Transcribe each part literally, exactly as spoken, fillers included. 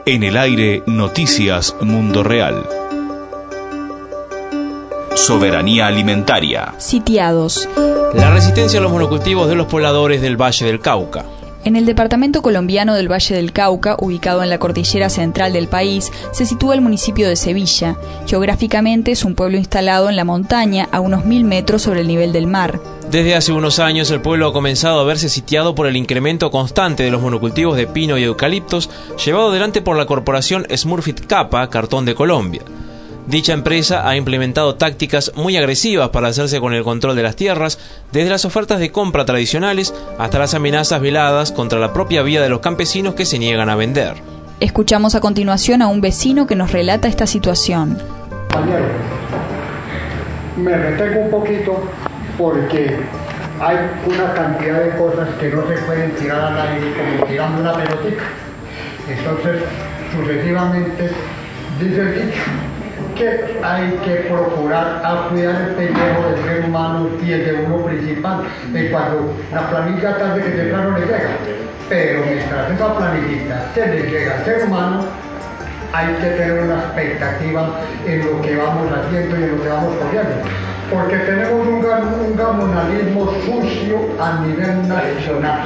En el aire, Noticias Mundo Real. Soberanía alimentaria. Sitiados. La resistencia a los monocultivos de los pobladores del Valle del Cauca. En el departamento colombiano del Valle del Cauca, ubicado en la cordillera central del país, se sitúa el municipio de Sevilla. Geográficamente es un pueblo instalado en la montaña, a unos mil metros sobre el nivel del mar. Desde hace unos años el pueblo ha comenzado a verse sitiado por el incremento constante de los monocultivos de pino y eucaliptos, llevado adelante por la corporación Smurfit Kappa, Cartón de Colombia. Dicha empresa ha implementado tácticas muy agresivas para hacerse con el control de las tierras, desde las ofertas de compra tradicionales hasta las amenazas veladas contra la propia vida de los campesinos que se niegan a vender. Escuchamos a continuación a un vecino que nos relata esta situación. Compañero, me retengo un poquito porque hay una cantidad de cosas que no se pueden tirar al aire como tirando una pelotita. Entonces, sucesivamente, dice el dicho que hay que procurar a cuidar el pellejo del ser humano y el de uno principal, de cuando la planilla tarde que temprano le llega. Pero mientras esa planillita se le llega al ser humano, hay que tener una expectativa en lo que vamos haciendo y en lo que vamos corriendo. Porque tenemos un, un gamonalismo sucio a nivel nacional.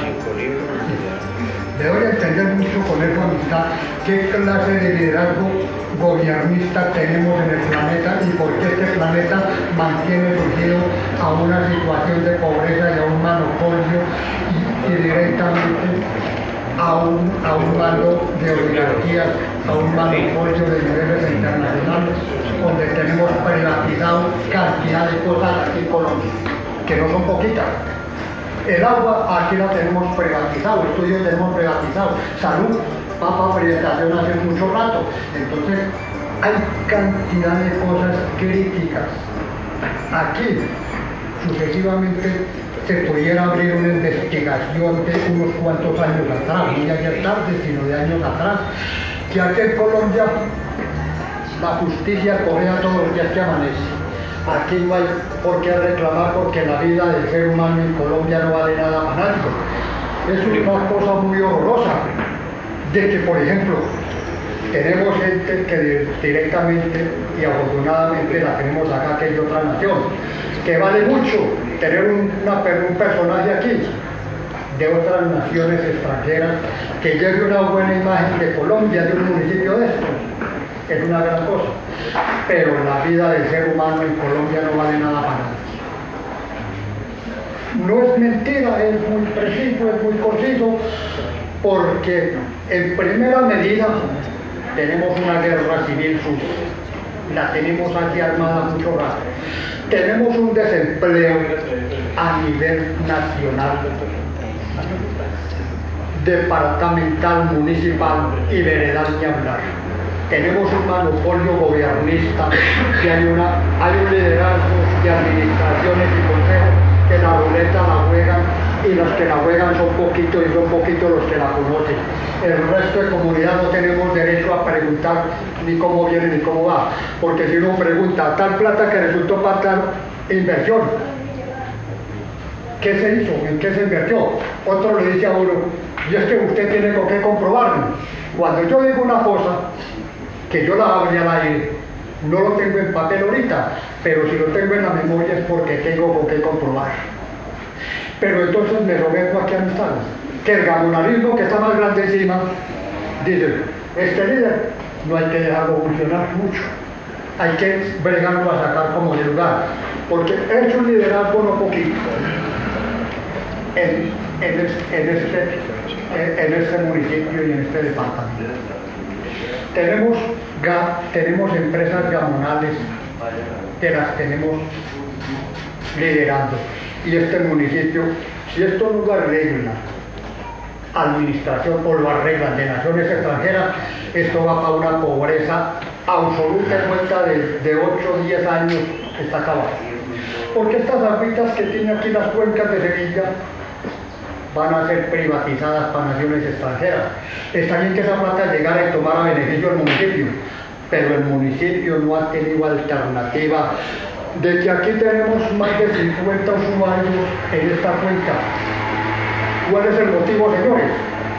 Debo entender mucho con esa amistad qué clase de liderazgo gobernista tenemos en el planeta y por qué este planeta mantiene surgido a una situación de pobreza y a un monopolio y, y directamente a un, a un mando de oligarquías, a un monopolio de niveles internacionales, donde tenemos privatizado cantidad de cosas aquí en Colombia, que no son poquitas. El agua aquí la tenemos privatizado, estudios tenemos privatizado, salud, papa privatización hace mucho rato. Entonces hay cantidad de cosas críticas. Aquí, sucesivamente, se pudiera abrir una investigación de unos cuantos años atrás, no de ayer tarde, sino de años atrás, que aquí en Colombia la justicia correa todos los días que amanece. Aquí no hay por qué reclamar porque la vida del ser humano en Colombia no vale nada para nadie. Es una cosa muy horrorosa de que, por ejemplo, tenemos gente que directamente y afortunadamente la tenemos acá, que es de otra nación, que vale mucho tener un, una, un personaje aquí de otras naciones extranjeras que lleve una buena imagen de Colombia, de un municipio de estos. Es una gran cosa, pero la vida del ser humano en Colombia no vale nada para nada. No es mentira, es muy preciso, es muy conciso, porque en primera medida tenemos una guerra civil sucia, la tenemos aquí armada mucho rato, tenemos un desempleo a nivel nacional, departamental, municipal y veredal ni hablar. Tenemos un monopolio gobernista, que hay, una, hay un liderazgo de administraciones y consejos que la ruleta la juegan y los que la juegan son poquitos y son poquitos los que la conocen. El resto de comunidad no tenemos derecho a preguntar ni cómo viene ni cómo va, porque si uno pregunta tal plata que resultó para tal inversión, ¿qué se hizo? ¿En qué se invirtió? Otro le dice a uno, y es que usted tiene con qué comprobarlo. Cuando yo digo una cosa, que yo la abrí al aire, no lo tengo en papel ahorita, pero si lo tengo en la memoria es porque tengo con qué comprobar. Pero entonces me someto aquí a amistades, que el gamonalismo que está más grande encima, dice, este líder no hay que dejarlo funcionar mucho, hay que bregarlo a sacar como de lugar, porque es un liderazgo no poquito en, en, en, este, en este municipio y en este departamento. Tenemos, tenemos empresas gamonales que las tenemos liderando. Y este municipio, si esto no lo arregla administración o lo arreglan de naciones extranjeras, esto va para una pobreza absoluta en cuenta de, de ocho o diez años que está acabado. Porque estas aguitas que tiene aquí las cuencas de Sevilla van a ser privatizadas para naciones extranjeras. Está bien que esa plata llegara y tomara beneficio al municipio, pero el municipio no ha tenido alternativa de que aquí tenemos más de cincuenta usuarios en esta cuenca. ¿Cuál es el motivo, señores?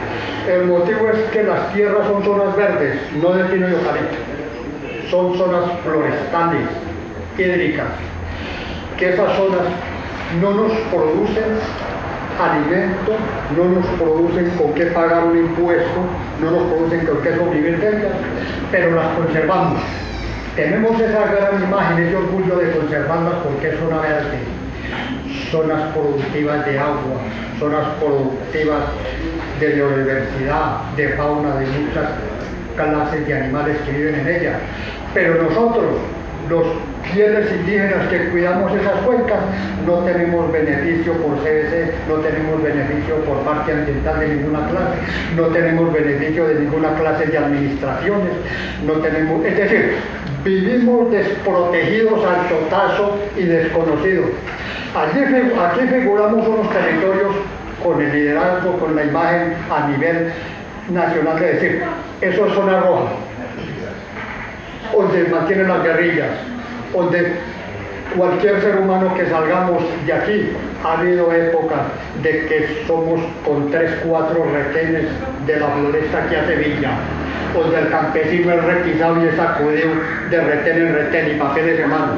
El motivo es que las tierras son zonas verdes, no de pino y eucalipto. Son zonas forestales, hídricas, que esas zonas no nos producen alimento, no nos producen con qué pagar un impuesto, no nos producen con qué sobrevivir de ellas, pero las conservamos. Tenemos esa gran imagen, ese orgullo de conservarlas porque es zona verde, zonas productivas de agua, zonas productivas de biodiversidad, de fauna, de muchas clases de animales que viven en ella. Pero nosotros, los fieles indígenas que cuidamos esas cuencas, no tenemos beneficio por C B C, no tenemos beneficio por parte ambiental de ninguna clase, no tenemos beneficio de ninguna clase de administraciones, no tenemos, es decir, vivimos desprotegidos al totazo y desconocidos. Allí, aquí figuramos unos territorios con el liderazgo, con la imagen a nivel nacional de decir, eso es zona roja, donde mantienen las guerrillas, donde cualquier ser humano que salgamos de aquí, ha habido épocas de que somos con tres, cuatro retenes de la floresta que hace Villa, donde el campesino es requisado y es sacudido de retén en retén y papeles en mano.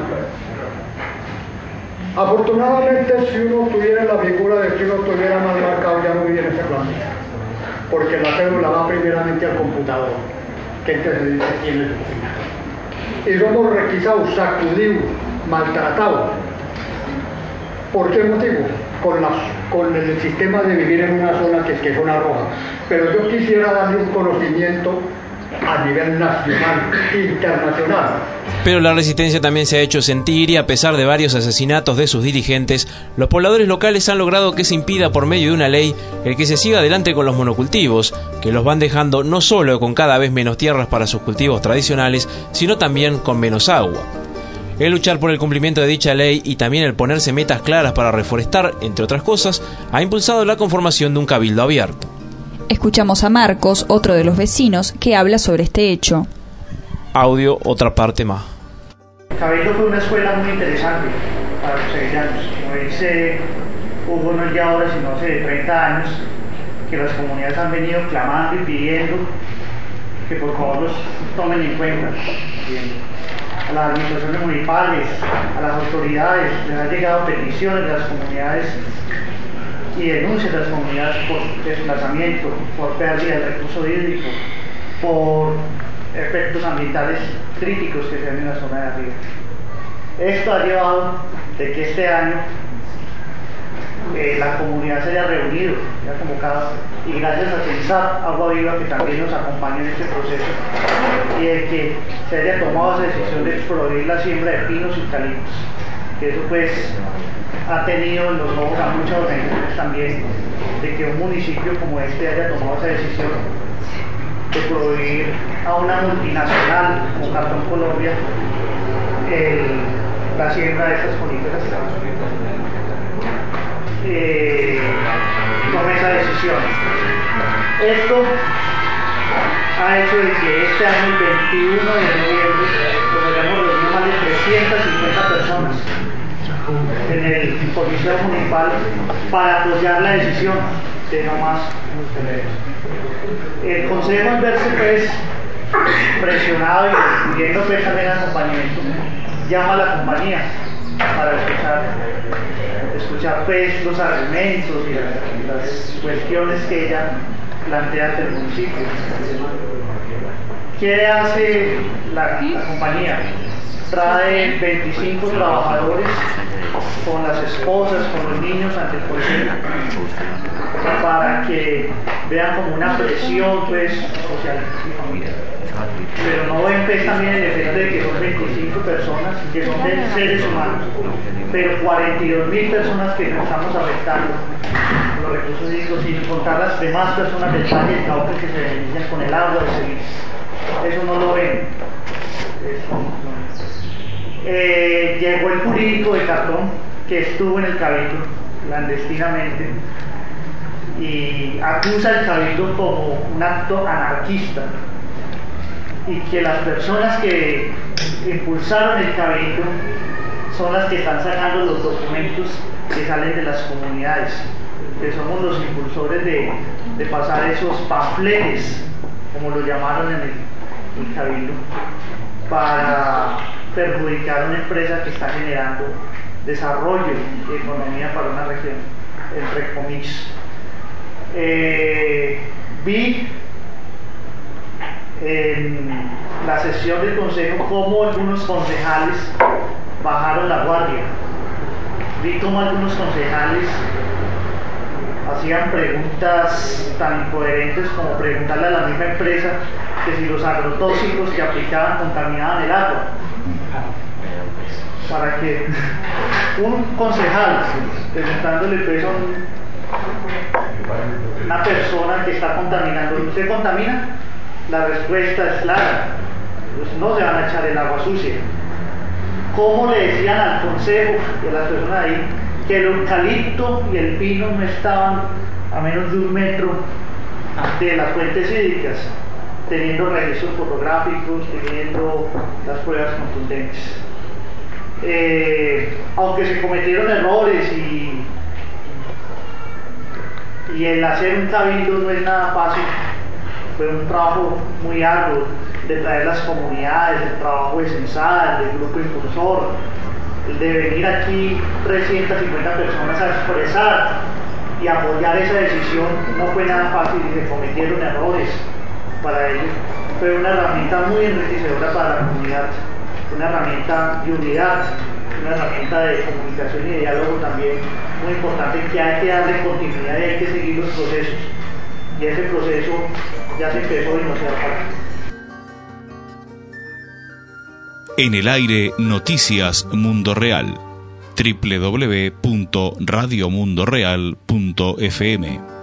Afortunadamente, si uno tuviera la figura de que uno tuviera más marcado, ya no viviera en ese planeta, porque la cédula va primeramente al computador, que entonces tiene el final. Y somos requisados, sacudidos, maltratados. ¿Por qué motivo? Con, las, con el sistema de vivir en una zona que es que es zona roja. Pero yo quisiera darle un conocimiento a nivel nacional, internacional. Pero la resistencia también se ha hecho sentir y a pesar de varios asesinatos de sus dirigentes, los pobladores locales han logrado que se impida por medio de una ley el que se siga adelante con los monocultivos, que los van dejando no solo con cada vez menos tierras para sus cultivos tradicionales, sino también con menos agua. El luchar por el cumplimiento de dicha ley y también el ponerse metas claras para reforestar, entre otras cosas, ha impulsado la conformación de un cabildo abierto. Escuchamos a Marcos, otro de los vecinos, que habla sobre este hecho. Audio, otra parte más. El cabildo fue una escuela muy interesante para los sevillanos. Como dice Hugo, no es de ahora, sino hace treinta años, que las comunidades han venido clamando y pidiendo que por favor los tomen en cuenta. A las administraciones municipales, a las autoridades, les han llegado peticiones de las comunidades y denuncias de las comunidades por desplazamiento, por pérdida del recurso hídrico, por efectos ambientales críticos que se ven en la zona de arriba. Esto ha llevado de que este año eh, la comunidad se haya reunido, se haya convocado, y gracias a Censar Agua Viva, que también nos acompaña en este proceso, y de que se haya tomado esa decisión de prohibir la siembra de pinos y eucaliptos, que eso pues ha tenido en los ojos a muchas organizaciones también, de que un municipio como este haya tomado esa decisión de prohibir a una multinacional como Cartón Colombia el, la siembra de estas coníferas. Eh, tome esa decisión. Esto ha hecho de que este año, el veintiuno de noviembre, nos hayamos reunido más de trescientas cincuenta personas en el Consejo Municipal para apoyar la decisión de no más hosteleros. El Consejo, al verse pues presionado y pidiendo pues también acompañamiento, llama a la compañía para escuchar, escuchar pues los argumentos y las, las cuestiones que ella plantea ante el municipio. ¿Qué hace la, la compañía? Trae veinticinco trabajadores con las esposas, con los niños ante el consejo, para que vean como una presión pues, social y familiar. Pero no ven pues, también el efecto de que son veinticinco personas, que son de seres humanos, pero cuarenta y dos mil personas que nos estamos afectando los recursos hídricos, sin contar las demás personas del Valle del Cauca que se benefician con el agua de servicio. Eso no lo ven. Eh, llegó el jurídico de Cartón, que estuvo en el cabildo clandestinamente, y acusa el cabildo como un acto anarquista, y que las personas que impulsaron el cabildo son las que están sacando los documentos que salen de las comunidades. que somos los impulsores de, de pasar esos panfletes, como lo llamaron en el, el Cabildo, para perjudicar a una empresa que está generando desarrollo y economía para una región, entre comillas. Eh, vi en la sesión del Consejo cómo algunos concejales bajaron la guardia. Vi cómo algunos concejales hacían preguntas tan incoherentes como preguntarle a la misma empresa que si los agrotóxicos que aplicaban contaminaban el agua. Para que un concejal, preguntándole pues a una persona que está contaminando, ¿usted contamina? La respuesta es clara, pues no se van a echar el agua sucia. ¿Cómo le decían al consejo y a las personas ahí que el eucalipto y el pino no estaban a menos de un metro de las fuentes hídricas, teniendo registros fotográficos, teniendo las pruebas contundentes? Eh, aunque se cometieron errores y, y el hacer un cabildo no es nada fácil, fue un trabajo muy arduo de traer las comunidades, el trabajo de censal, del grupo impulsor, el de venir aquí trescientas cincuenta personas a expresar y apoyar esa decisión. No fue nada fácil y se cometieron errores para ello. Fue una herramienta muy enriquecedora para la comunidad, una herramienta de unidad, una herramienta de comunicación y de diálogo también muy importante, que hay que darle continuidad y hay que seguir los procesos. Y ese proceso ya se empezó y no se va a parar. En el aire, Noticias Mundo Real. doble u doble u doble u punto radio mundo real punto f m